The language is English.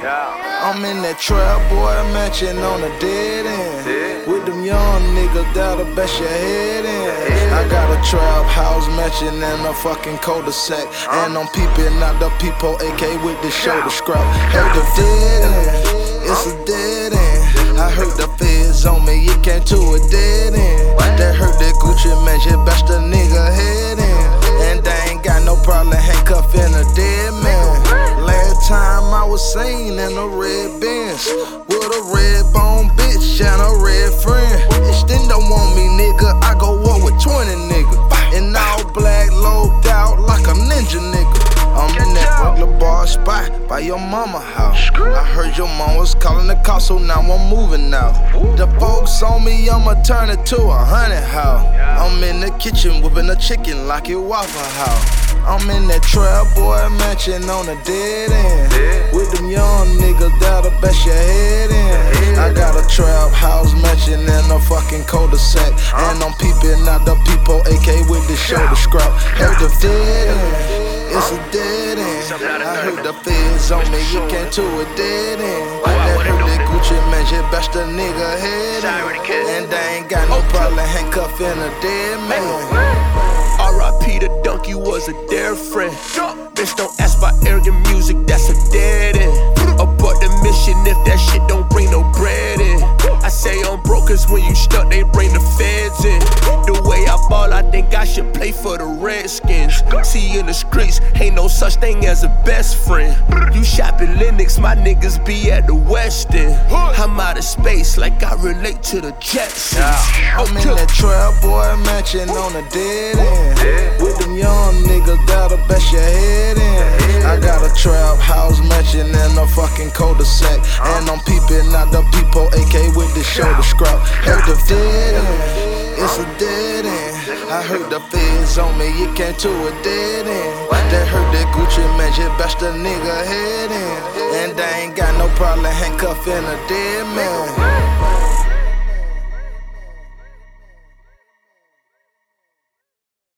I'm in that trap boy mansion on a dead end. With them young niggas that'll bet your head in. I got a trap house mansion and a fucking cul-de-sac. And I'm peeping out the peephole AK with the shoulder scrap. Heard the dead end, it's a dead end. I heard the feds on me, it came to a dead end. They heard that Gucci mansion, best a nigga head in. And they ain't got no problem handcuffing a dead man. Last time I was seen in a red Benz with a red bone bitch and a red friend. Bitch, then don't want me, nigga. I go war with 20 niggas. In all black, low out like a ninja nigga. I'm in that burglar bar spot by your mama house. I heard your mom was calling the cops, so now I'm moving out. The folks on me, I'ma turn it to 100 house. I'm in the kitchen whipping a chicken like it Waffle House. I'm in that trap boy mansion on a dead end. With them young niggas that'll bet your head in. I got a trap house mansion and a fucking cul-de-sac. And I'm peeping out the peephole AK with the shoulder scrap. Heard the dead end, it's a dead end. I heard the feds on me, it came to a dead end. They heard that Gucci mansion, best a nigga head in. And they ain't got no problem handcuffing a dead man. R.I.P. the donkey was a dear friend. Bitch, don't ask about arrogant music, that's a dead end. Abort the mission if that shit don't bring no bread in. I say I'm broke cause when you stuck, they bring the feds in. The way I ball, I think I should play for the Redskins. See you in the streets, ain't no such thing as a best friend. You shopping Linux, my niggas be at the West End. I'm out of space like I relate to the Jetsons. I'm in that trap boy mansion on a dead end. With them young niggas that'll bet your head in. I got a trap house mansion and a fucking cul-de-sac. And I'm peeping out the peephole AK with the shoulder scrap. Heard the dead end, it's a dead end. I heard the feds on me, it came to a dead end. They heard that Gucci mansion, best a nigga head in. And they ain't got no problem handcuffing a dead man.